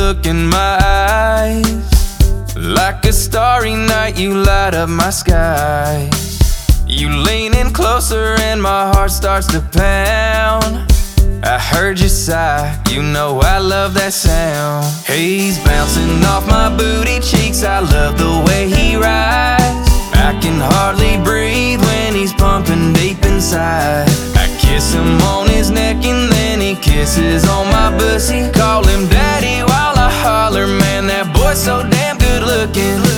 look in my eyes. Like a starry night, you light up my sky. You lean in closer and my heart starts to pound. I heard you sigh, you know I love that sound. He's bouncing off my booty cheeks, I love the way he rides. I can hardly breathe when he's pumping deep inside. I kiss him on his neck and then he kisses on my pussy. Call him daddy while I holler, man, that boy's so damn good looking.